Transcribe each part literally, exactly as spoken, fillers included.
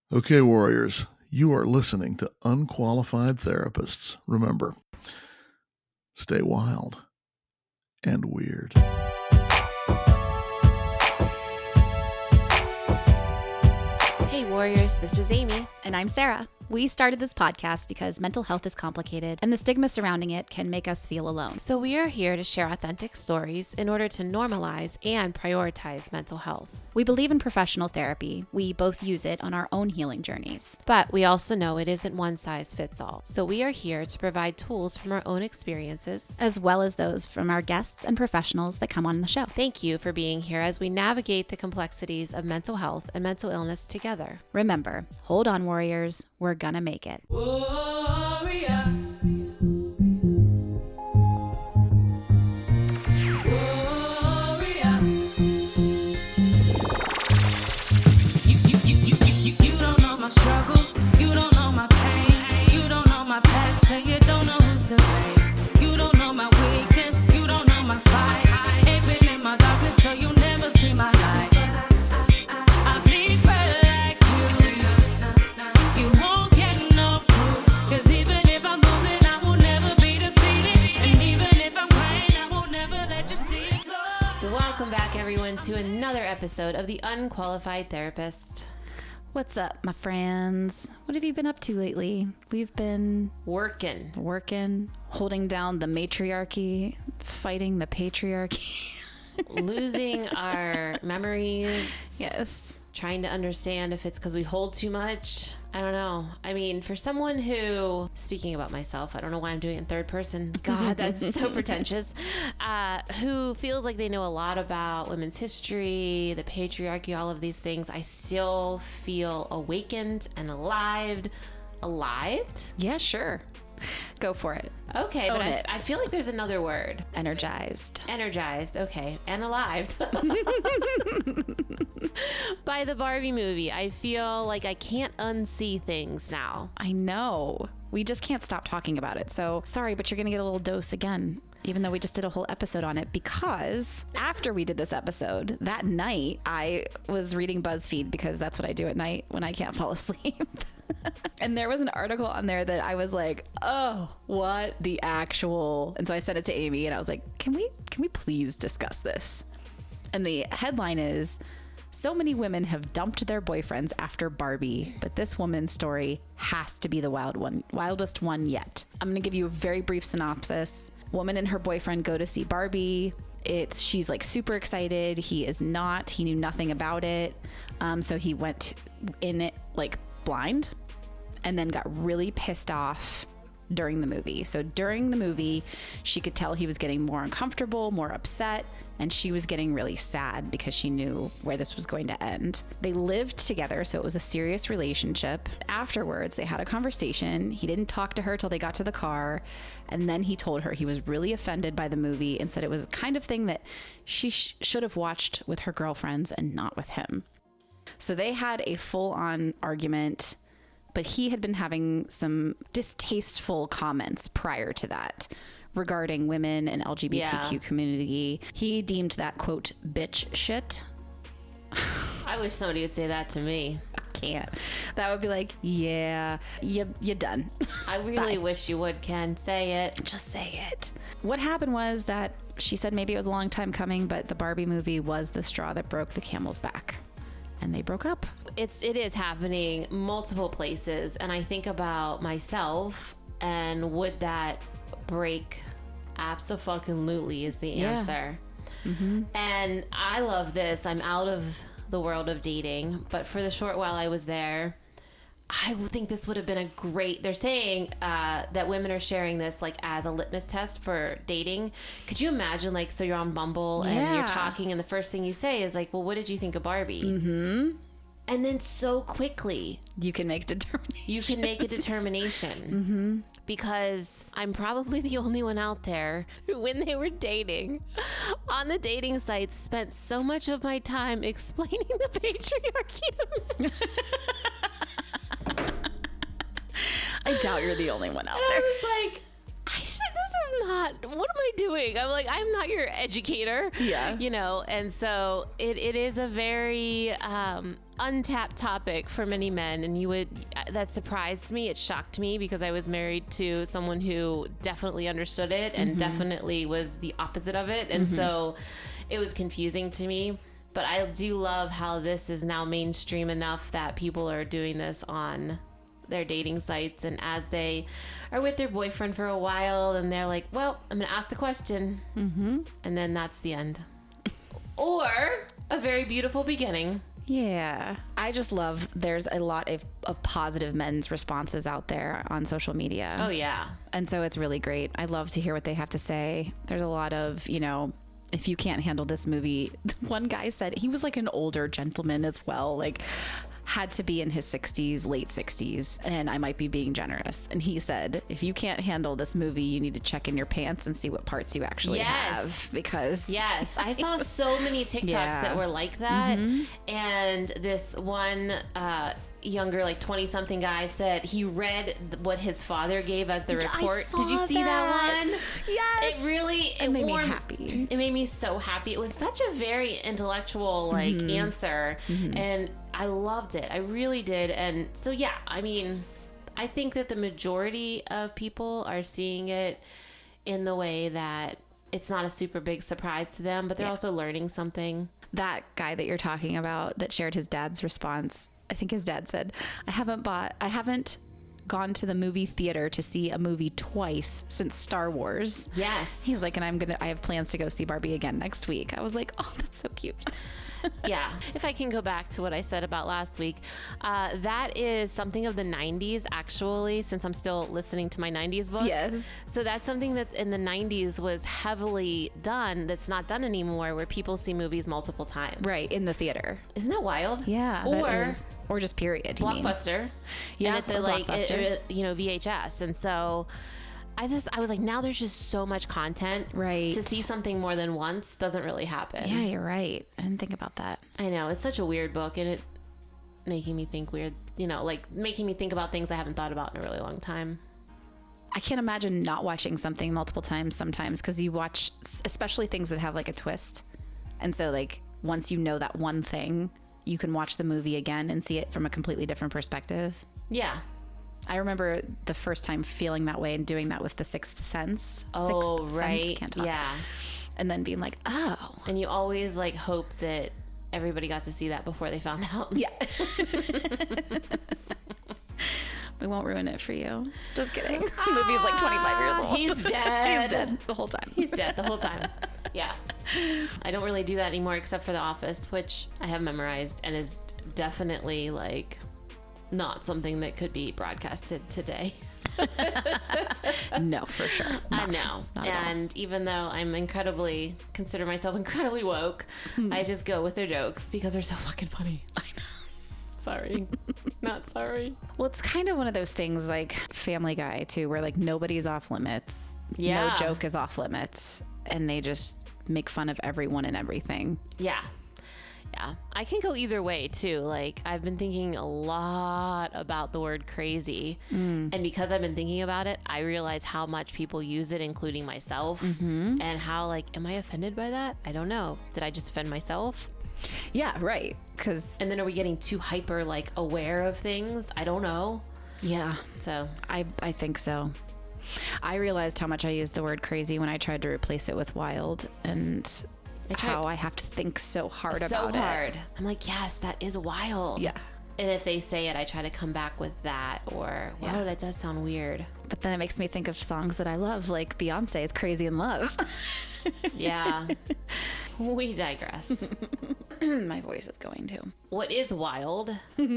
Okay, warriors, you are listening to Unqualified Therapists. Remember, stay wild and weird. Hey, warriors, this is Amy. And I'm Sarah. We started this podcast because mental health is complicated and the stigma surrounding it can make us feel alone. So we are here to share authentic stories in order to normalize and prioritize mental health. We believe in professional therapy. We both use it on our own healing journeys. But we also know it isn't one size fits all. So we are here to provide tools from our own experiences, as well as those from our guests and professionals that come on the show. Thank you for being here as we navigate the complexities of mental health and mental illness together. Remember, hold on, warriors. We're gonna make it. Warrior. Struggle, you don't know my pain, you don't know my past, so you don't know who's to blame. You don't know my weakness, you don't know my fight. Ain't been in my darkness, so you never see my light. I bleed like you, you won't get no proof. Cause even if I'm losing, I will never be defeated. And even if I'm crying, I will never let you see it. So welcome back, everyone, to another episode of The Unqualified Therapist. What's up, my friends? What have you been up to lately? We've been working, working, holding down the matriarchy, fighting the patriarchy, losing our memories. Yes. Trying to understand if it's because we hold too much. I don't know. I mean, for someone who, speaking about myself, I don't know why I'm doing it in third person. God, that's so pretentious. Uh, who feels like they know a lot about women's history, the patriarchy, all of these things. I still feel awakened and alive. Alive? Yeah, sure. Go for it. Okay, Own but I, it. I feel like there's another word. Energized. Energized, okay. And alive. By the Barbie movie, I feel like I can't unsee things now. I know. We just can't stop talking about it. So sorry, but you're going to get a little dose again, even though we just did a whole episode on it, because after we did this episode, that night, I was reading BuzzFeed because that's what I do at night when I can't fall asleep. And there was an article on there that I was like, oh, what the actual... And so I sent it to Amy and I was like, can we, can we please discuss this? And the headline is, so many women have dumped their boyfriends after Barbie, but this woman's story has to be the wild one, wildest one yet. I'm going to give you a very brief synopsis. Woman and her boyfriend go to see Barbie. It's she's like super excited. He is not. He knew nothing about it. Um, so he went in it like blind and then got really pissed off during the movie. So during the movie, she could tell he was getting more uncomfortable, more upset, and she was getting really sad because she knew where this was going to end. They lived together, so it was a serious relationship. Afterwards, they had a conversation. He didn't talk to her till they got to the car, and then he told her he was really offended by the movie and said it was the kind of thing that she sh- should have watched with her girlfriends and not with him. So they had a full-on argument, but he had been having some distasteful comments prior to that regarding women and L G B T Q yeah. community. He deemed that, quote, bitch shit. I wish somebody would say that to me. I can't. That would be like, yeah, you, you're done. I really wish you would, Ken. Say it. Just say it. What happened was that she said maybe it was a long time coming, but the Barbie movie was the straw that broke the camel's back. And they broke up. It's it is happening multiple places, and I think about myself, and would that break? Abso-fucking-lutely is the answer. Yeah. Mm-hmm. And I love this. I'm out of the world of dating, but for the short while I was there, I would think this would have been a great... They're saying uh, that women are sharing this like as a litmus test for dating. Could you imagine, like, so you're on Bumble yeah. and you're talking, and the first thing you say is like, well, what did you think of Barbie? Mm-hmm. And then so quickly... You can make determination. You can make a determination. Mm-hmm. Because I'm probably the only one out there who, when they were dating, on the dating sites, spent so much of my time explaining the patriarchy to men. I doubt you're the only one out and there. I was like, I should, this is not, what am I doing? I'm like, I'm not your educator. Yeah. You know, and so it, it is a very, um, untapped topic for many men, and you would that surprised me. It shocked me because I was married to someone who definitely understood it and mm-hmm. definitely was the opposite of it, and mm-hmm. so it was confusing to me. But I do love how this is now mainstream enough that people are doing this on their dating sites, and as they are with their boyfriend for a while, and they're like, well, I'm gonna ask the question, mm-hmm. and then that's the end. Or a very beautiful beginning. Yeah. I just love there's a lot of, of positive men's responses out there on social media. Oh, yeah. And so it's really great. I love to hear what they have to say. There's a lot of, you know, if you can't handle this movie, one guy said, he was like an older gentleman as well, like had to be in his sixties, late sixties, and I might be being generous. And he said, if you can't handle this movie, you need to check in your pants and see what parts you actually yes. have. Because yes, I saw so many TikToks yeah. that were like that. Mm-hmm. And this one uh, younger, like twenty something guy said he read what his father gave as the report. Did you see that, that one? Yes. It really, it, it made warmed, me happy. It made me so happy. It was such a very intellectual like mm-hmm. answer. Mm-hmm. And I loved it. I really did. And so, yeah, I mean, I think that the majority of people are seeing it in the way that it's not a super big surprise to them, but they're yeah. also learning something. That guy that you're talking about that shared his dad's response, I think his dad said, I haven't bought, I haven't gone to the movie theater to see a movie twice since Star Wars. Yes. He's like, and I'm going to, I have plans to go see Barbie again next week. I was like, oh, that's so cute. Yeah. If I can go back to what I said about last week, uh, that is something of the nineties, actually, since I'm still listening to my nineties book. Yes. So that's something that in the nineties was heavily done that's not done anymore, where people see movies multiple times. Right. In the theater. Isn't that wild? Yeah. Or, is, or just period. Blockbuster. Yeah. And at the, like, it, it, you know, V H S. And so I just, I was like, now there's just so much content. Right. To see something more than once doesn't really happen. Yeah, you're right. I didn't think about that. I know. It's such a weird book, and it making me think weird, you know, like making me think about things I haven't thought about in a really long time. I can't imagine not watching something multiple times sometimes, because you watch, especially things that have like a twist. And so like once you know that one thing, you can watch the movie again and see it from a completely different perspective. Yeah. I remember the first time feeling that way and doing that with The Sixth Sense. Oh, Sixth right. Sense, can't talk. Yeah. And then being like, oh. And you always like hope that everybody got to see that before they found out. Yeah. We won't ruin it for you. Just kidding. The movie's like twenty-five years old. He's dead. He's dead the whole time. He's dead the whole time. Yeah. I don't really do that anymore except for The Office, which I have memorized and is definitely like not something that could be broadcasted today. No, for sure. Not, I know. And even though I'm incredibly, consider myself incredibly woke, hmm. I just go with their jokes because they're so fucking funny. I know. Sorry. Not sorry. Well, it's kind of one of those things like Family Guy too, where like nobody's off limits. Yeah. No joke is off limits. And they just make fun of everyone and everything. Yeah. Yeah, I can go either way too. Like I've been thinking a lot about the word crazy, mm. and because I've been thinking about it, I realize how much people use it, including myself, mm-hmm. and how like, am I offended by that? I don't know. Did I just offend myself? Yeah, right. Because and then are we getting too hyper like aware of things? I don't know. Yeah. So I I think so. I realized how much I used the word crazy when I tried to replace it with wild, and I try, how I have to think so hard so about hard. it. So hard. I'm like, yes, that is wild. Yeah. And if they say it, I try to come back with that or, whoa, yeah. that does sound weird. But then it makes me think of songs that I love, like Beyonce's Crazy in Love. Yeah. We digress. My voice is going to. What is wild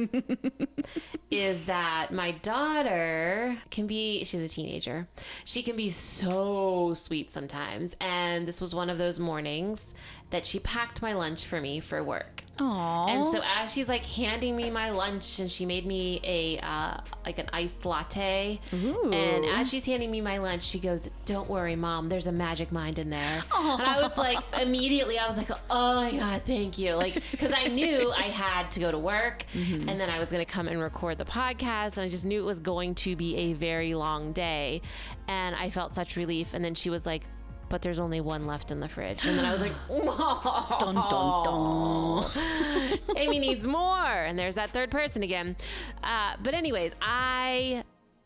is that my daughter can be, she's a teenager. She can be so sweet sometimes. And this was one of those mornings that she packed my lunch for me for work. Aww. And so as she's like handing me my lunch, and she made me a uh, like an iced latte. Ooh. And as she's handing me my lunch, she goes, "Don't worry, Mom, there's a magic mind in there." Aww. And I was like, immediately, I was like, "Oh my God, thank you!" Like, because I knew I had to go to work, mm-hmm. and then I was going to come and record the podcast, and I just knew it was going to be a very long day, and I felt such relief. And then she was like, but there's only one left in the fridge. And then I was like, oh, Dun, dun, dun. Amy needs more. And there's that third person again. Uh, but anyways, I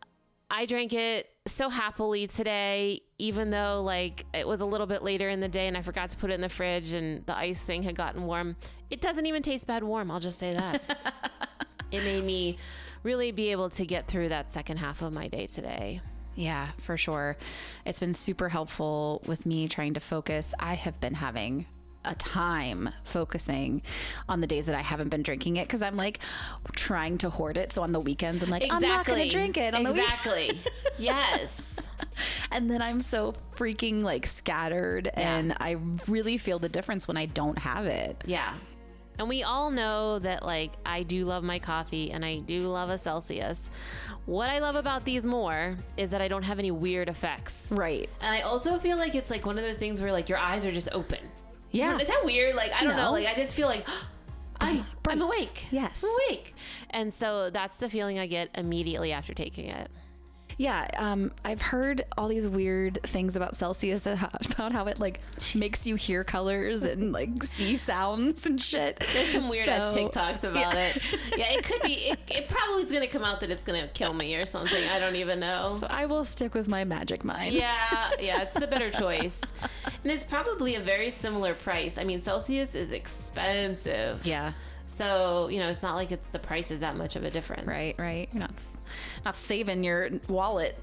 I drank it so happily today, even though like it was a little bit later in the day and I forgot to put it in the fridge and the ice thing had gotten warm. It doesn't even taste bad warm. I'll just say that. It made me really be able to get through that second half of my day today. Yeah, for sure. It's been super helpful with me trying to focus. I have been having a time focusing on the days that I haven't been drinking it because I'm like trying to hoard it. So on the weekends, I'm like, Exactly. I'm not going to drink it on exactly. the weekend. Yes. And then I'm so freaking like scattered Yeah. and I really feel the difference when I don't have it. Yeah. And we all know that, like, I do love my coffee and I do love a Celsius. What I love about these more is that I don't have any weird effects. Right. And I also feel like it's like one of those things where, like, your eyes are just open. Yeah. Is that weird? Like, I don't No. know. Like, I just feel like I'm, Bright. I'm awake. Yes. I'm awake. And so that's the feeling I get immediately after taking it. Yeah, um, I've heard all these weird things about Celsius, about how it like makes you hear colors and like see sounds and shit. There's some weird ass So- TikToks about it. Yeah, it could be. It, it probably is going to come out that it's going to kill me or something. I don't even know. So I will stick with my Magic Mind. Yeah, yeah, it's the better choice. And it's probably a very similar price. I mean, Celsius is expensive. Yeah. So, you know, it's not like it's the price is that much of a difference. Right, right. You're not not saving your wallet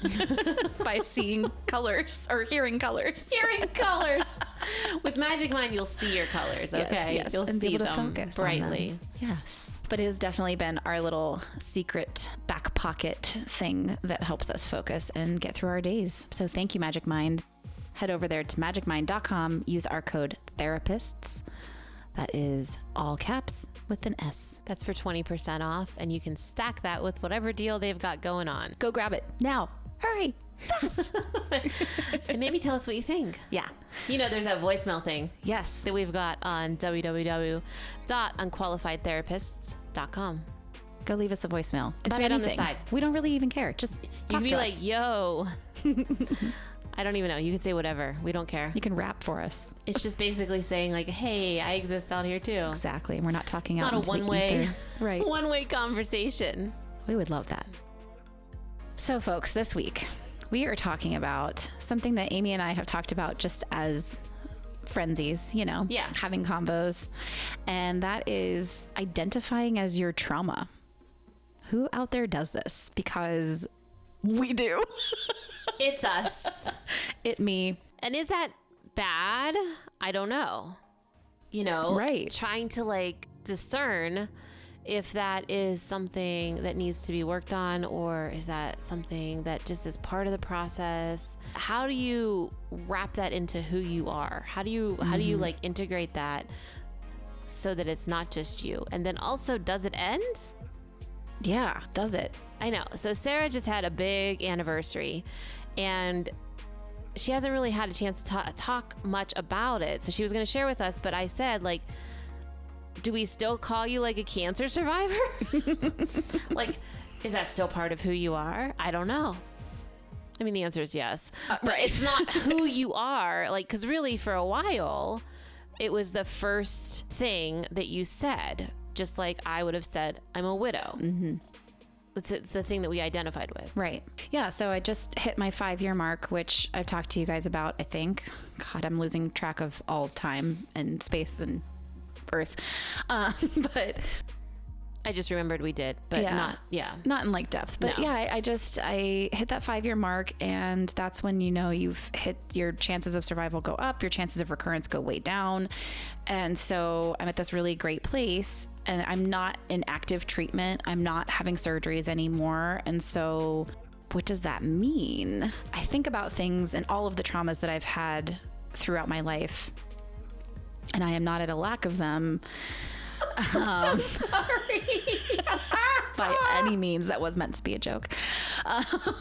by seeing colors or hearing colors. Hearing colors. With Magic Mind, you'll see your colors, Yes, okay? yes, You'll and be see able to them focus on brightly. them. Yes. But it has definitely been our little secret back pocket thing that helps us focus and get through our days. So thank you, Magic Mind. Head over there to magic mind dot com. Use our code THERAPISTS. That is all caps with an S. That's for twenty percent off, and you can stack that with whatever deal they've got going on. Go grab it now. Hurry. Fast. And maybe tell us what you think. Yeah. You know, there's that voicemail thing Yes. that we've got on w w w dot unqualified therapists dot com. Go leave us a voicemail. It's about right on the anything. side. We don't really even care. Just You talk can be to like, us. yo. I don't even know. You can say whatever. We don't care. You can rap for us. It's just basically saying like, hey, I exist out here too. Exactly. And we're not talking It's out not a into the one-way, ether. Right. one-way conversation. We would love that. So, folks, this week we are talking about something that Amy and I have talked about just as friendsies, you know, Yeah. having combos, and that is identifying as your trauma. Who out there does this? Because we do. It's us. It me. And is that bad? I don't know. You know, Right. Trying to like discern if that is something that needs to be worked on, or is that something that just is part of the process? How do you wrap that into who you are? How do you how do you like integrate that so that it's not just you? And then also, does it end? Yeah, does it? I know. So Sarah just had a big anniversary, and she hasn't really had a chance to ta- talk much about it. So she was going to share with us, but I said, like, do we still call you like a cancer survivor? Like, is that still part of who you are? I don't know. I mean, the answer is yes. Uh, but right. it's not who you are. Like, because really, for a while, it was the first thing that you said. Just like I would have said, I'm a widow. Mm-hmm. It's, it's the thing that we identified with. Right. Yeah. So I just hit my five year mark, which I've talked to you guys about, I think. God, I'm losing track of all time and space and earth. Uh, but I just remembered we did, but Yeah. not, yeah. not in like depth, but No. yeah, I, I just, I hit that five year mark, and that's when, you know, you've hit your chances of survival go up, your chances of recurrence go way down. And so I'm at this really great place, and I'm not in active treatment. I'm not having surgeries anymore. And so what does that mean? I think about things and all of the traumas that I've had throughout my life, and I am not at a lack of them. I'm so sorry. By any means. That was meant to be a joke. Uh,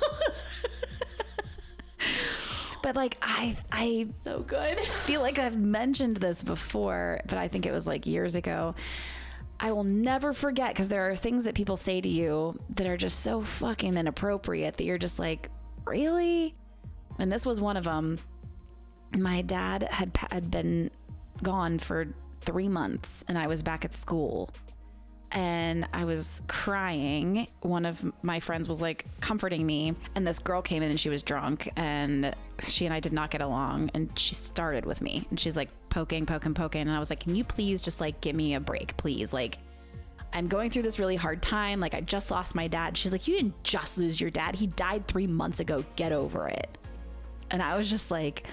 but like, I, I So good. feel like I've mentioned this before, but I think it was like years ago. I will never forget, because there are things that people say to you that are just so fucking inappropriate that you're just like, really? And this was one of them. my dad had, pa- had been gone for three months and I was back at school. And I was crying. One of my friends was like comforting me. And this girl came in and she was drunk. And she and I did not get along. And she started with me. And she's like poking, poking, poking. And I was like, can you please just like give me a break, please? Like, I'm going through this really hard time. Like, I just lost my dad. She's like, you didn't just lose your dad. He died three months ago. Get over it. And I was just like,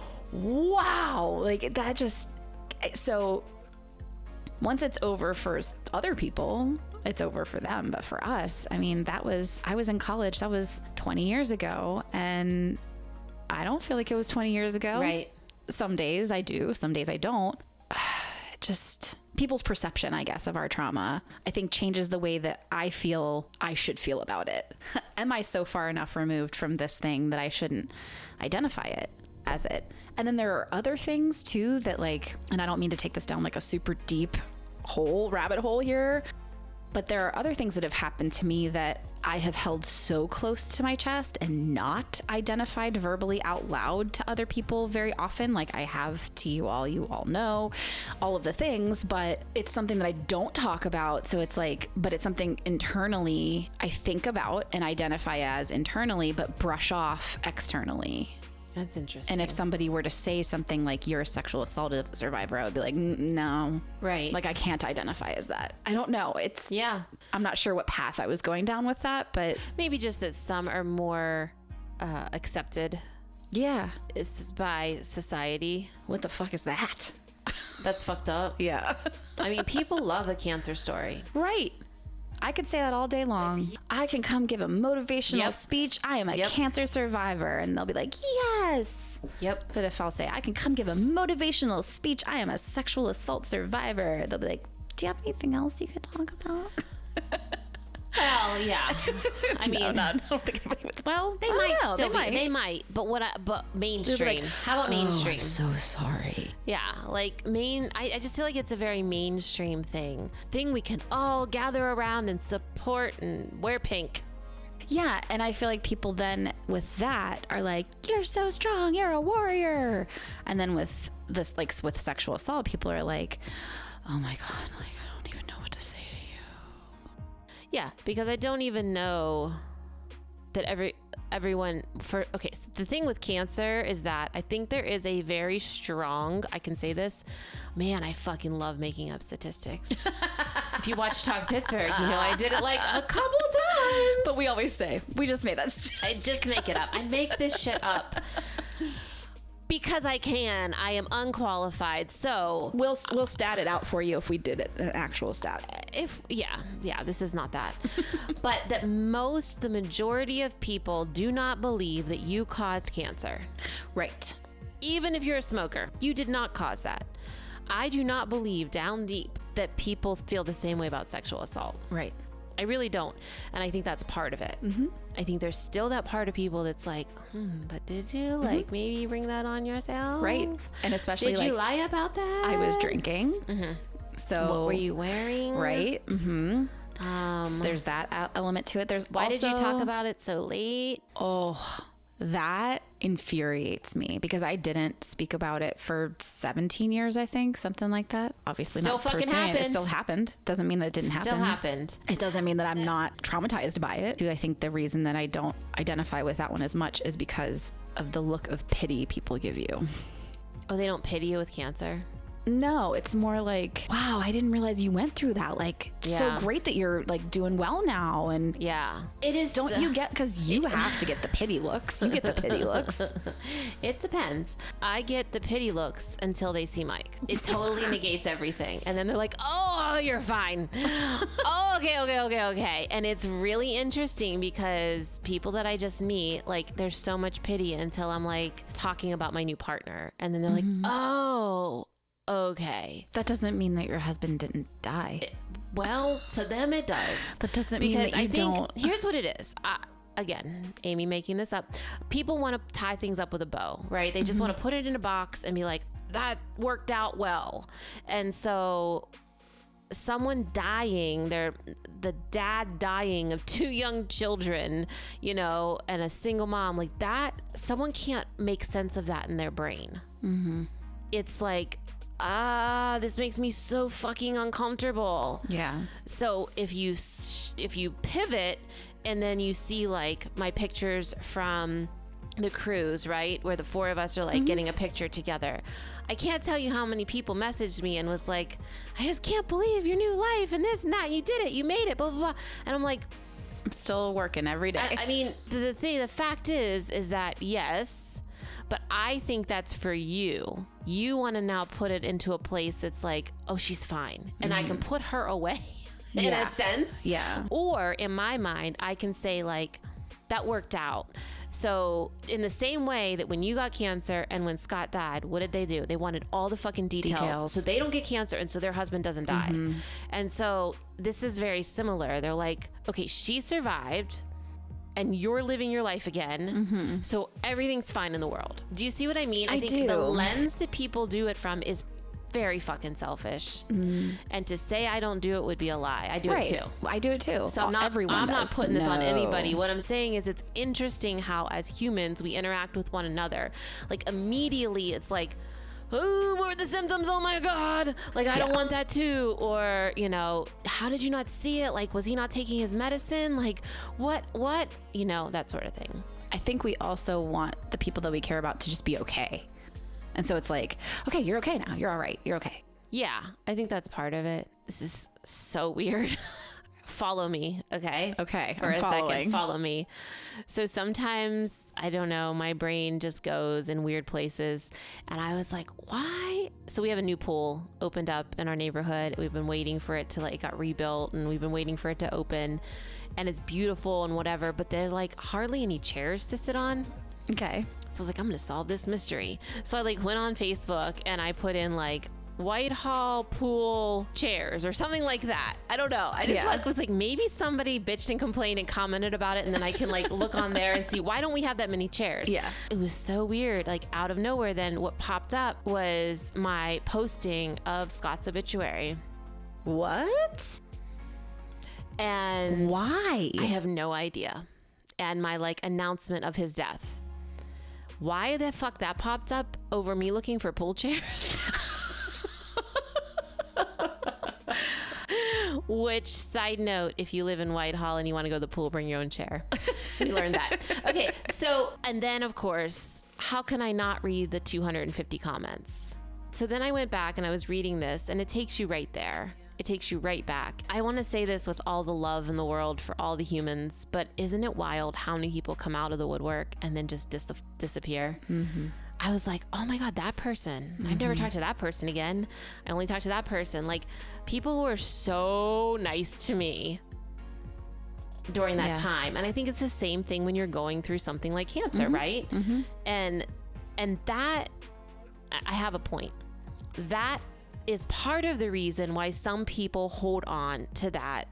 wow. Like, that just... So... Once it's over for other people, it's over for them. But for us, I mean, that was, I was in college, that was twenty years ago. And I don't feel like it was twenty years ago. Right. Some days I do, some days I don't. Just people's perception, I guess, of our trauma, I think changes the way that I feel I should feel about it. Am I so far enough removed from this thing that I shouldn't identify it as it? And then there are other things too that like, and I don't mean to take this down like a super deep hole, rabbit hole here, but there are other things that have happened to me that I have held so close to my chest and not identified verbally out loud to other people very often. Like I have to you all, you all know all of the things, but it's something that I don't talk about. So it's like, but it's something internally I think about and identify as internally, but brush off externally. That's interesting. And if somebody were to say something like you're a sexual assault survivor, I would be like, no. Right. Like I can't identify as that. I don't know. It's, yeah. I'm not sure what path I was going down with that, but maybe just that some are more uh, accepted. Yeah. Is by society. What the fuck is that? That's fucked up. Yeah. I mean, people love a cancer story. Right. I could say that all day long. I can come give a motivational Yep. speech. I am a Yep. cancer survivor. And they'll be like, yes. Yep. But if I'll say, I can come give a motivational speech. I am a sexual assault survivor. They'll be like, do you have anything else you could talk about? Well, yeah. I mean, no, no, I don't think anybody would. Well, they I don't might know. still they be. might. They might. But what? I, but mainstream. like, How about mainstream? Oh, I'm so sorry. Yeah, like main. I, I just feel like it's a very mainstream thing. Thing we can all gather around and support and wear pink. Yeah, and I feel like people then with that are like, you're so strong, you're a warrior. And then with this, like with sexual assault, people are like, oh my God, like I don't even know what to say to you. Yeah, because I don't even know that every everyone for okay so the thing with cancer is that I think there is a very strong, I can say this, man, I fucking love making up statistics. If you watch Talk Pittsburgh, you know I did it like a couple times. But we always say, we just made that. I just make it up. I make this shit up because I can. I am unqualified. So We'll we'll stat it out for you if we did it, an actual stat. if yeah, yeah, this is not that. But that most, the majority of people do not believe that you caused cancer. Right. Even if you're a smoker, you did not cause that. I do not believe down deep that people feel the same way about sexual assault. Right. I really don't. And I think that's part of it. Mm-hmm. I think there's still that part of people that's like, hmm, but did you mm-hmm. like maybe bring that on yourself? Right. And especially did like, you lie about that? I was drinking. Mm-hmm. So what were you wearing? Right. Mm-hmm. Um, So there's that e- element to it. There's why also, did you talk about it so late? Oh, that infuriates me because I didn't speak about it for seventeen years, I think, something like that. Obviously, Still not fucking personally. happened. It still happened. Doesn't mean that it didn't happen. Still happened. It doesn't mean that I'm not traumatized by it. I think the reason that I don't identify with that one as much is because of the look of pity people give you. Oh, they don't pity you with cancer? No, it's more like, wow, I didn't realize you went through that. Like, Yeah. so great that you're like doing well now. And Yeah. It is. don't you get, because you have to get the pity looks. You get the pity looks. It depends. I get the pity looks until they see Mike. It totally negates everything. And then they're like, oh, you're fine. Oh, okay, okay, okay, okay. And it's really interesting because people that I just meet, like, there's so much pity until I'm like talking about my new partner. And then they're Mm-hmm. like, oh, okay. That doesn't mean that your husband didn't die. Well, to them it does. That doesn't mean Because that you I think, don't. here's what it is. I, again, Amy making this up. People want to tie things up with a bow, right? They just Mm-hmm. want to put it in a box and be like, that worked out well. And so someone dying, they're the dad dying of two young children, you know, and a single mom, like that, someone can't make sense of that in their brain. Mm-hmm. It's like, ah, this makes me so fucking uncomfortable. Yeah. So if you if you pivot and then you see like my pictures from the cruise, right, where the four of us are like mm-hmm. getting a picture together, I can't tell you how many people messaged me and was like, I just can't believe your new life and this and that, you did it, you made it, blah blah blah. And I'm like, I'm still working every day. I, I mean, the, the thing, the fact is, is that yes, but I think that's for you. You want to now put it into a place that's like, oh, she's fine, and mm-hmm. I can put her away in yeah. a sense. Yeah. Or in my mind, I can say like, that worked out. So in the same way that when you got cancer and when Scott died, what did they do? They wanted all the fucking details, details. so they don't get cancer and so their husband doesn't die. Mm-hmm. And so this is very similar. They're like, okay, she survived and you're living your life again. Mm-hmm. So everything's fine in the world. Do you see what I mean? I, I think do. the lens that people do it from is very fucking selfish. Mm. And to say I don't do it would be a lie. I do right. it too. I do it too. So I'm not, Everyone I'm does. not putting this no. on anybody. What I'm saying is it's interesting how as humans we interact with one another. Like immediately it's like, oh, what are the symptoms? Oh my God. Like, I yeah. don't want that too. Or, you know, how did you not see it? Like, was he not taking his medicine? Like, what, what, you know, that sort of thing. I think we also want the people that we care about to just be okay. And so it's like, okay, you're okay now. You're all right. You're okay. Yeah, I think that's part of it. This is so weird. Follow me, okay? Okay, For I'm a following. second, follow me. So sometimes, I don't know, my brain just goes in weird places. And I was like, why? So we have a new pool opened up in our neighborhood. We've been waiting for it to, like, it got rebuilt. And we've been waiting for it to open. And it's beautiful and whatever. But there's, like, hardly any chairs to sit on. Okay. So I was like, I'm going to solve this mystery. So I, like, went on Facebook and I put in, like, Whitehall pool chairs or something like that. I don't know. I just yeah. like, was like, maybe somebody bitched and complained and commented about it, and then I can like look on there and see why don't we have that many chairs. Yeah, it was so weird. Like out of nowhere, then what popped up was my posting of Scott's obituary. What? And why? I have no idea. And my like announcement of his death. Why the fuck that popped up over me looking for pool chairs? Which, side note, if you live in Whitehall and you want to go to the pool, bring your own chair. We learned that. Okay, so, and then of course, how can I not read the two hundred fifty comments? So then I went back and I was reading this, and it takes you right there. It takes you right back. I want to say this with all the love in the world for all the humans, but isn't it wild how many people come out of the woodwork and then just dis- disappear? Mm-hmm. I was like, oh my God, that person. Mm-hmm. I've never talked to that person again. I only talked to that person. Like, people were so nice to me during that yeah. time. And I think it's the same thing when you're going through something like cancer, mm-hmm. right? Mm-hmm. And and that, I have a point. That is part of the reason why some people hold on to that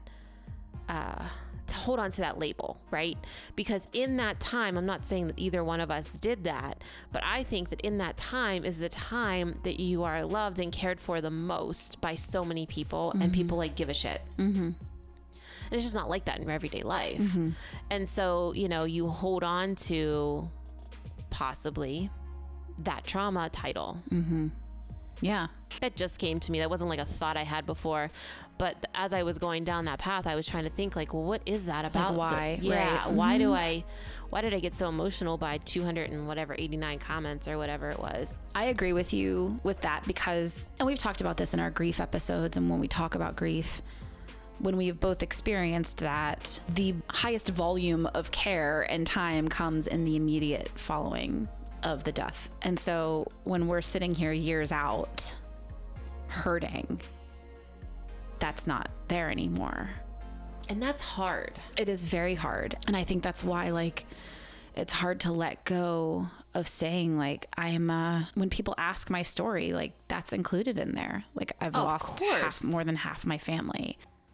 uh to hold on to that label, right? Because in that time, I'm not saying that either one of us did that, but I think that in that time is the time that you are loved and cared for the most by so many people, mm-hmm. and people like give a shit. Mm-hmm. And it's just not like that in your everyday life. Mm-hmm. And so, you know, you hold on to possibly that trauma title. Mm-hmm. Yeah. That just came to me. That wasn't like a thought I had before. But as I was going down that path, I was trying to think like, well, what is that about? Like why? The, yeah. Right. Why mm-hmm. do I, why did I get so emotional by two hundred and whatever, eighty-nine comments or whatever it was? I agree with you with that because, and we've talked about this in our grief episodes. And when we talk about grief, when we've both experienced that, the highest volume of care and time comes in the immediate following of the death. And so when we're sitting here years out hurting, that's not there anymore. And that's hard. It is very hard. And I think that's why like it's hard to let go of saying like I am uh when people ask my story, like that's included in there. Like I've oh, lost half, more than half my family.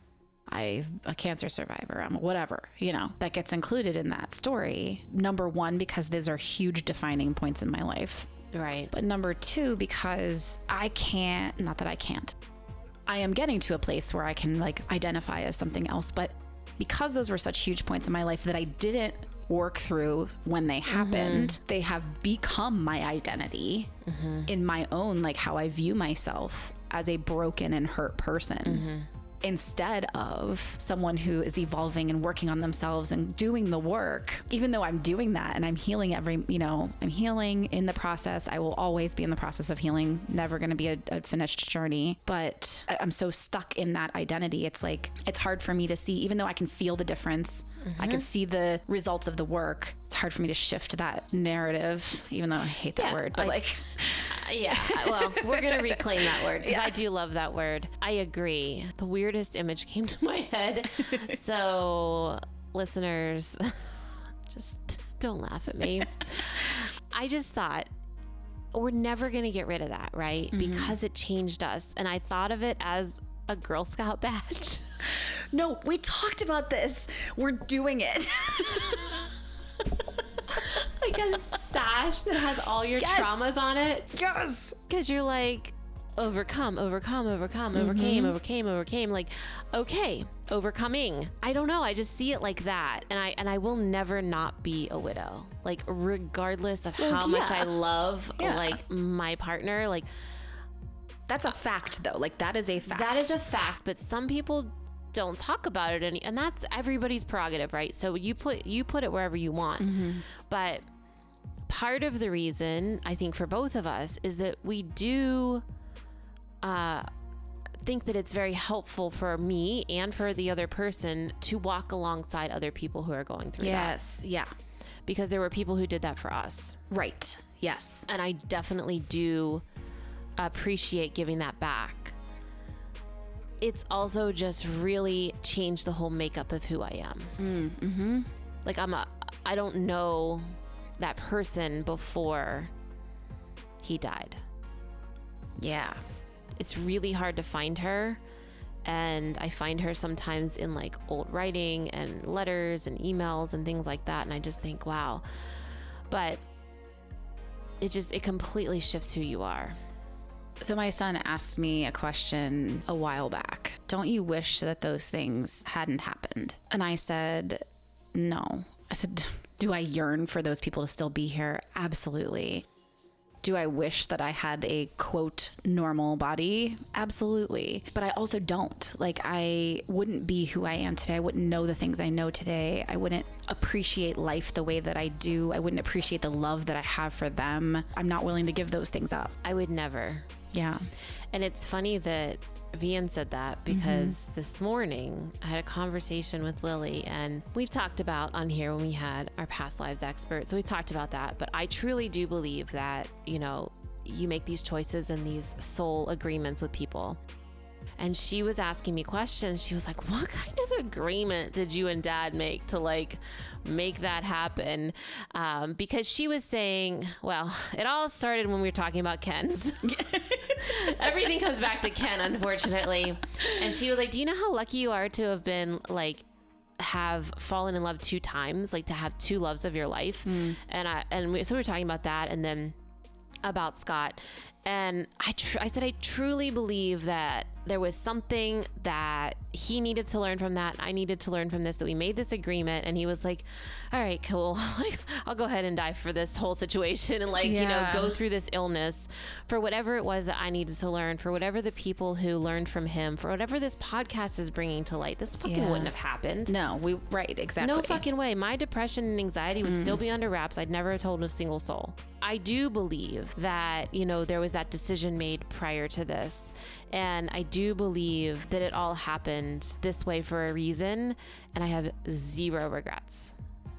I'm a cancer survivor, I'm whatever, you know, that gets included in that story. Number one, because those are huge defining points in my life. Right. But number two, because I can't, not that I can't, I am getting to a place where I can like identify as something else. But because those were such huge points in my life that I didn't work through when they happened, mm-hmm. they have become my identity mm-hmm. in my own, like how I view myself as a broken and hurt person. Mm-hmm. Instead of someone who is evolving and working on themselves and doing the work, even though I'm doing that and I'm healing every, you know, I'm healing in the process. I will always be in the process of healing, never going to be a, a finished journey, but I'm so stuck in that identity. It's like, it's hard for me to see, even though I can feel the difference, mm-hmm. I can see the results of the work. It's hard for me to shift that narrative, even though I hate that yeah, word, but I, like, yeah, well, we're going to reclaim that word because yeah. I do love that word. I agree. The weirdest image came to my head. So listeners, just don't laugh at me. I just thought we're never going to get rid of that, right? Mm-hmm. Because it changed us. And I thought of it as a Girl Scout badge. No, we talked about this. We're doing it. Like a sash that has all your yes. traumas on it. Yes. Because you're like, overcome, overcome, overcome, mm-hmm. overcame, overcame, overcame. Like, okay, overcoming. I don't know. I just see it like that. And I and I will never not be a widow. Like, regardless of well, how yeah. much I love yeah. like my partner. Like, that's a fact though. Like, that is a fact. That is a fact. But some people don't talk about it any, and that's everybody's prerogative, right? So you put you put it wherever you want. Mm-hmm. But part of the reason I think for both of us is that we do uh, think that it's very helpful for me and for the other person to walk alongside other people who are going through yes. that. Yes. Yeah. Because there were people who did that for us. Right. Yes. And I definitely do appreciate giving that back. It's also just really changed the whole makeup of who I am. Mm, mm-hmm. Like I'm a, I don't know that person before he died. Yeah. It's really hard to find her. And I find her sometimes in like old writing and letters and emails and things like that. And I just think, wow. But it just, it completely shifts who you are. So my son asked me a question a while back. Don't you wish that those things hadn't happened? And I said, no. I said, do I yearn for those people to still be here? Absolutely. Do I wish that I had a quote normal body? Absolutely. But I also don't. Like, I wouldn't be who I am today. I wouldn't know the things I know today. I wouldn't appreciate life the way that I do. I wouldn't appreciate the love that I have for them. I'm not willing to give those things up. I would never. Yeah. And it's funny that Vian said that because mm-hmm. this morning I had a conversation with Lily, and we've talked about on here when we had our past lives expert. So we talked about that, but I truly do believe that, you know, you make these choices and these soul agreements with people. And she was asking me questions. She was like, what kind of agreement did you and Dad make to like make that happen? Um, because she was saying, well, it all started when we were talking about Ken's. Everything comes back to Ken, unfortunately. And she was like, do you know how lucky you are to have been like, have fallen in love two times, like to have two loves of your life? Mm. And I, and we, so we were talking about that, and then about Scott. And I, tr- I said, I truly believe that there was something that he needed to learn from that. I needed to learn from this, that we made this agreement. And he was like, all right, cool. Like, I'll go ahead and die for this whole situation and like, yeah. you know, go through this illness for whatever it was that I needed to learn, for whatever the people who learned from him, for whatever this podcast is bringing to light. This fucking yeah. wouldn't have happened. No, we, right. Exactly. No fucking way. My depression and anxiety would mm. still be under wraps. I'd never have told a single soul. I do believe that, you know, there was that decision made prior to this. And I do believe that it all happened this way for a reason. And I have zero regrets.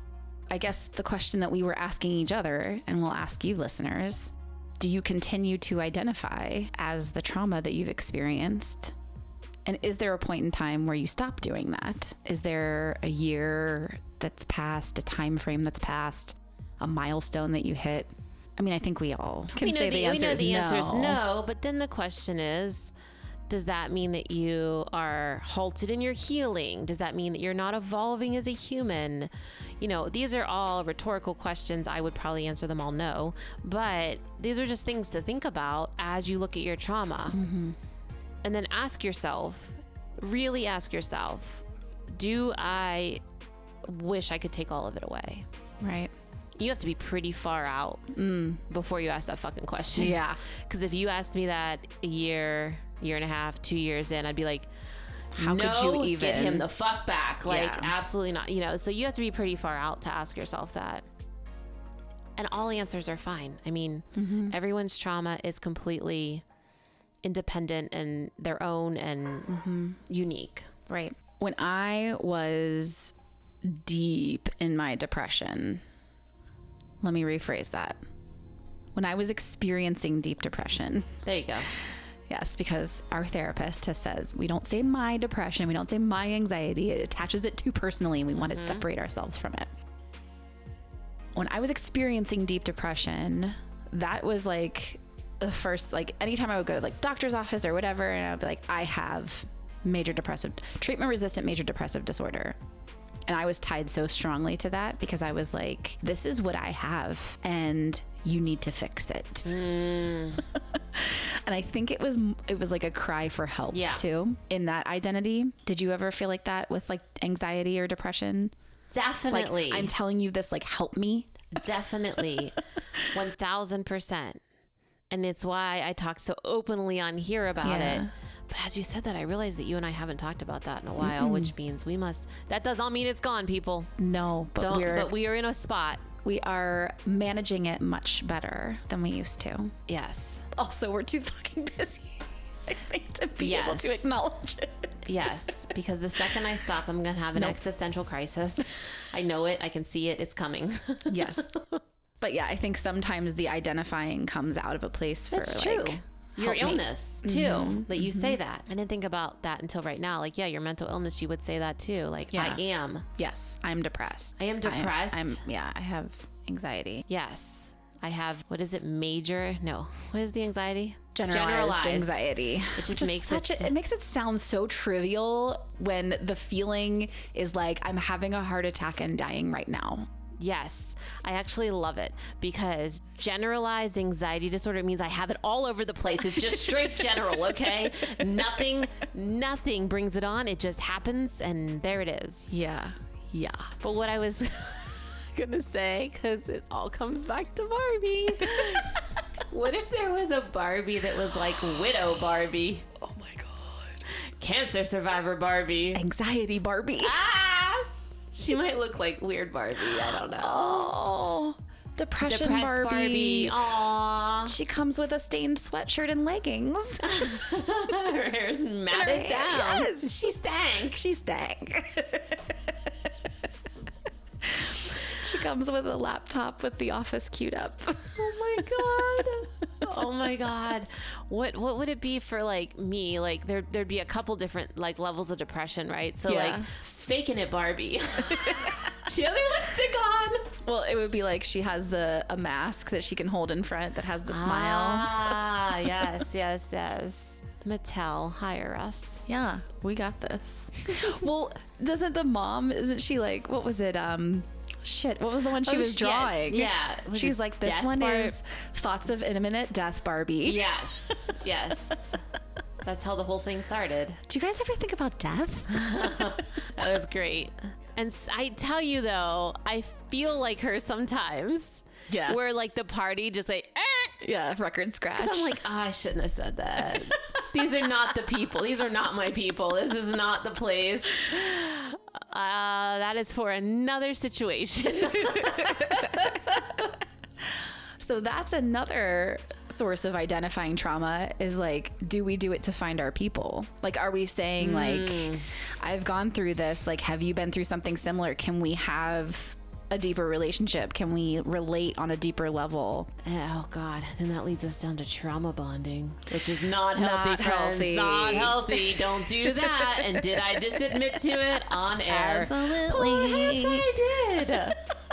I guess the question that we were asking each other, and we'll ask you listeners, do you continue to identify as the trauma that you've experienced? And is there a point in time where you stop doing that? Is there a year that's passed, a time frame that's passed, a milestone that you hit? I mean, I think we all can we know say the, the answer we know is the no. answer is no. But then the question is, does that mean that you are halted in your healing? Does that mean that you're not evolving as a human? You know, these are all rhetorical questions. I would probably answer them all no. But these are just things to think about as you look at your trauma. Mm-hmm. And then ask yourself, really ask yourself, do I wish I could take all of it away? Right. You have to be pretty far out mm. before you ask that fucking question. Yeah. Because if you asked me that a year, year and a half, two years in, I'd be like, how no, could you even get him the fuck back? Like, yeah. absolutely not. You know, so you have to be pretty far out to ask yourself that. And all answers are fine. I mean, mm-hmm. everyone's trauma is completely independent and their own and mm-hmm. unique. Right. When I was deep in my depression, let me rephrase that. When I was experiencing deep depression. There you go. Yes, because our therapist has said we don't say my depression, we don't say my anxiety. It attaches it too personally, and we mm-hmm. want to separate ourselves from it. When I was experiencing deep depression, that was like the first, like anytime I would go to like doctor's office or whatever, and I'd be like, I have major depressive, treatment-resistant major depressive disorder. And I was tied so strongly to that because I was like, this is what I have and you need to fix it. Mm. And I think it was, it was like a cry for help yeah. too in that identity. Did you ever feel like that with like anxiety or depression? Definitely. Like, I'm telling you this, like, help me. Definitely. one thousand percent. And it's why I talk so openly on here about yeah. it. But as you said that, I realized that you and I haven't talked about that in a while, mm-mm. which means we must, that does not mean it's gone, people. No, but Don't, we're, but we are in a spot. We are managing it much better than we used to. Yes. Also, we're too fucking busy, I think, to be yes. able to acknowledge it. Yes, because the second I stop, I'm going to have an nope. existential crisis. I know it. I can see it. It's coming. Yes. But yeah, I think sometimes the identifying comes out of a place for That's like, true. Your illness me. too, mm-hmm. that you mm-hmm. say that. I didn't think about that until right now. Like, yeah, your mental illness, you would say that too. Like, yeah. I am. Yes, I'm depressed. I am depressed. I'm, I'm yeah, I have anxiety. Yes. I have, what is it, major? No. What is the anxiety? Generalized, Generalized. anxiety. It just, just makes such it... A, it makes it sound so trivial when the feeling is like, I'm having a heart attack and dying right now. Yes, I actually love it because generalized anxiety disorder means I have it all over the place. It's just straight general, okay? Nothing, nothing brings it on. It just happens and there it is. Yeah, yeah. But what I was gonna say, because it all comes back to Barbie. What if there was a Barbie that was like Widow Barbie? Oh my God. Cancer survivor Barbie. Anxiety Barbie. Ah! She might look like weird Barbie. I don't know. Oh, depression Depressed Barbie. Barbie. Aww. She comes with a stained sweatshirt and leggings. Her hair's matted Her, down. Yes. She stank. She stank. She comes with a laptop with The Office queued up. Oh my God. Oh my God. What what would it be for like me? Like there there'd be a couple different like levels of depression, right? So yeah. like faking it Barbie. She has her lipstick on. Well, it would be like she has the a mask that she can hold in front that has the smile. Ah, yes, yes, yes. Mattel, hire us. Yeah, we got this. Well, doesn't the mom, isn't she like, what was it? Um, shit, what was the one she oh, was drawing? Yeah. yeah. She's like, this one Bar- is Thoughts of Imminent Death Barbie. Yes, yes. That's how the whole thing started. Do you guys ever think about death? That was great. And I tell you though, I feel like her sometimes. Yeah. Where like the party just like, eh. Yeah, record scratch. I'm like, oh, I shouldn't have said that. These are not the people. These are not my people. This is not the place. Uh, that is for another situation. So that's another source of identifying trauma is like, do we do it to find our people? Like, are we saying mm. like, I've gone through this, like, have you been through something similar? Can we have a deeper relationship? Can we relate on a deeper level? Oh God. Then that leads us down to trauma bonding, which is not healthy, not friends. healthy. Not healthy. Don't do that. And did I just admit to it on air? Absolutely. Perhaps I did.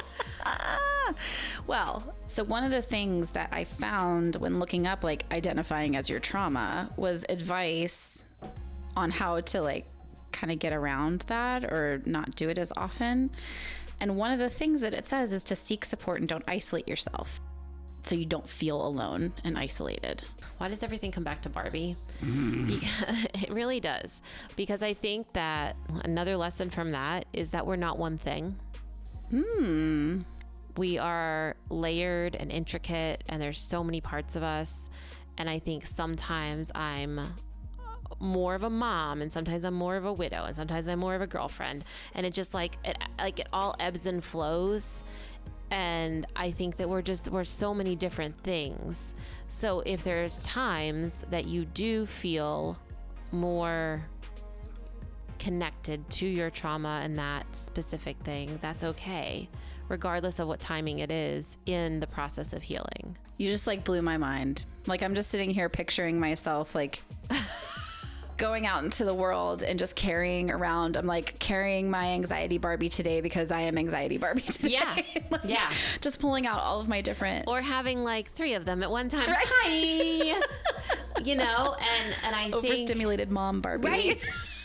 Well, so one of the things that I found when looking up like identifying as your trauma was advice on how to like kind of get around that or not do it as often. And one of the things that it says is to seek support and don't isolate yourself. so you don't feel alone and isolated. Why does everything come back to Barbie? Because, it really does. Because I think that another lesson from that is that we're not one thing. Hmm. We are layered and intricate, and there's so many parts of us. And I think sometimes I'm more of a mom, and sometimes I'm more of a widow, and sometimes I'm more of a girlfriend. And it just like it like it all ebbs and flows. And I think that we're just we're so many different things. So if there's times that you do feel more connected to your trauma and that specific thing, that's okay, regardless of what timing it is in the process of healing. You just like blew my mind. Like I'm just sitting here picturing myself like going out into the world and just carrying around. I'm like carrying my anxiety Barbie today because I am anxiety Barbie today. Yeah. Like, yeah. Just pulling out all of my different. Or having like three of them at one time. Right. Hi. You know, and, and I think. Overstimulated mom Barbie. Right.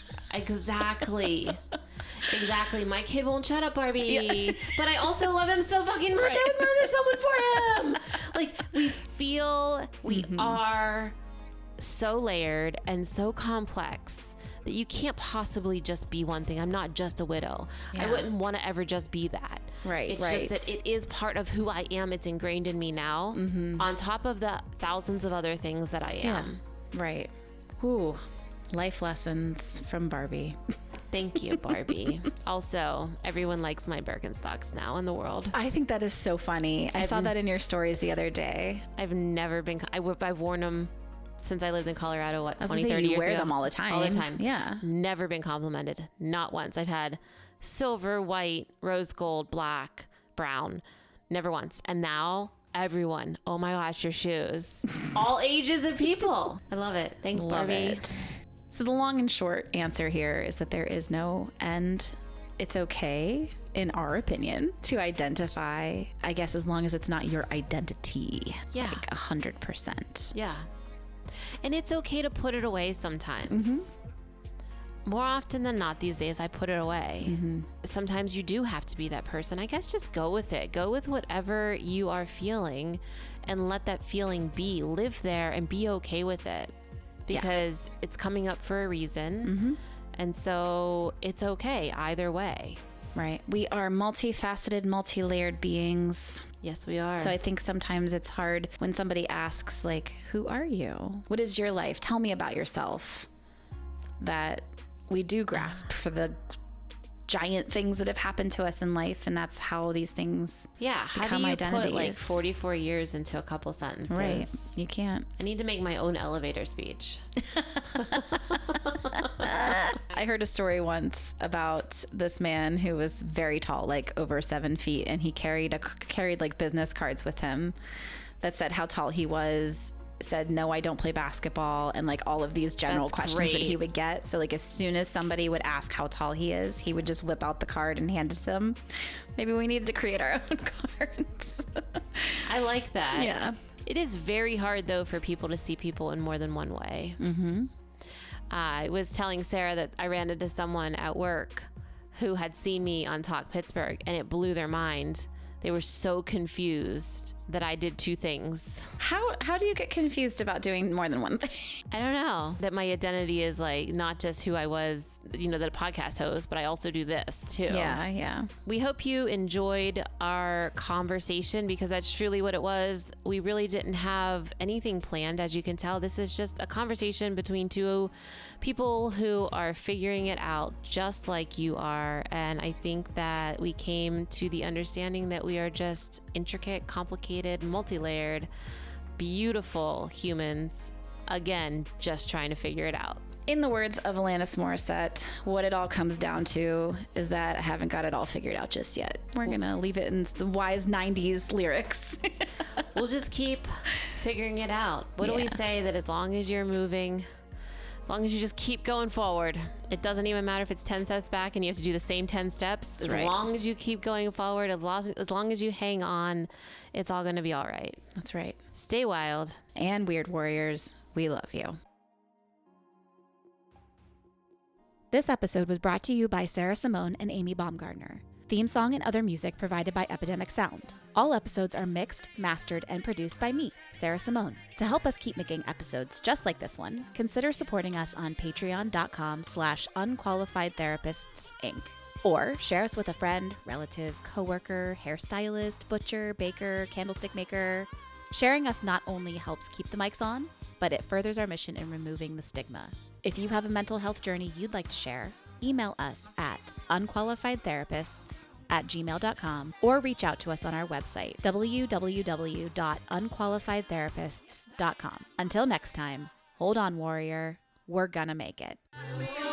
Exactly. Exactly. My kid won't shut up, Barbie. Yeah. But I also love him so fucking much. Right. I would murder someone for him. Like, we feel we mm-hmm. are so layered and so complex that you can't possibly just be one thing. I'm not just a widow. Yeah. I wouldn't want to ever just be that. Right. It's right. just that it is part of who I am. It's ingrained in me now, mm-hmm. on top of the thousands of other things that I am. Yeah. Right. Ooh. Life lessons from Barbie. Thank you, Barbie. Also, everyone likes my Birkenstocks now in the world. I think that is so funny. I I've, saw that in your stories the other day. I've never been, I, I've worn them since I lived in Colorado, what, twenty, thirty years ago? You wear them all the time. All the time. Yeah. Never been complimented. Not once. I've had silver, white, rose gold, black, brown. Never once. And now everyone, oh my gosh, your shoes. All ages of people. I love it. Thanks, love Barbie. It. So the long and short answer here is that there is no end. It's okay, in our opinion, to identify, I guess, as long as it's not your identity. Yeah. Like a hundred percent. Yeah. And it's okay to put it away sometimes. Mm-hmm. More often than not these days, I put it away. Mm-hmm. Sometimes you do have to be that person. I guess just go with it. Go with whatever you are feeling and let that feeling be. Live there and be okay with it. Because yeah. it's coming up for a reason. Mm-hmm. And so it's okay either way. Right. We are multifaceted, multi-layered beings. Yes, we are. So I think sometimes it's hard when somebody asks, like, who are you? What is your life? Tell me about yourself. That we do grasp for the giant things that have happened to us in life, and that's how these things yeah become how do you identities. Put like forty-four years into a couple sentences? Right, you can't. I need to make my own elevator speech. I heard a story once about this man who was very tall, like over seven feet, and he carried a carried like business cards with him that said how tall he was, said, no, I don't play basketball, and like all of these general That's questions great. That he would get. So like as soon as somebody would ask how tall he is, he would just whip out the card and hand it to them. Maybe we needed to create our own cards. I like that. Yeah. It is very hard though for people to see people in more than one way. Mm-hmm. Uh, I was telling Sarah that I ran into someone at work who had seen me on Talk Pittsburgh, and it blew their mind. They were so confused that I did two things. How how do you get confused about doing more than one thing? I don't know. That my identity is like not just who I was, you know, the podcast host, but I also do this too. Yeah, yeah. We hope you enjoyed our conversation, because that's truly what it was. We really didn't have anything planned, as you can tell. This is just a conversation between two people who are figuring it out just like you are. And I think that we came to the understanding that we are just intricate, complicated, multi-layered, beautiful humans, again, just trying to figure it out. In the words of Alanis Morissette, what it all comes down to is that I haven't got it all figured out just yet. We're going to leave it in the wise nineties lyrics. We'll just keep figuring it out. What yeah. do we say? That as long as you're moving, as long as you just keep going forward, it doesn't even matter if it's ten steps back and you have to do the same ten steps. That's as right. long as you keep going forward, as long, as long as you hang on, it's all going to be all right. That's right. Stay wild. And Weird Warriors, we love you. This episode was brought to you by Sarah Simone and Amy Baumgartner. Theme song and other music provided by Epidemic Sound. All episodes are mixed, mastered, and produced by me, Sarah Simone. To help us keep making episodes just like this one, consider supporting us on patreon.com slash unqualified therapists inc. Or share us with a friend, relative, coworker, hairstylist, butcher, baker, candlestick maker. Sharing us not only helps keep the mics on, but it furthers our mission in removing the stigma. If you have a mental health journey you'd like to share, email us at unqualifiedtherapists at gmail dot com or reach out to us on our website, w w w dot unqualified therapists dot com. Until next time, hold on, warrior. We're gonna make it.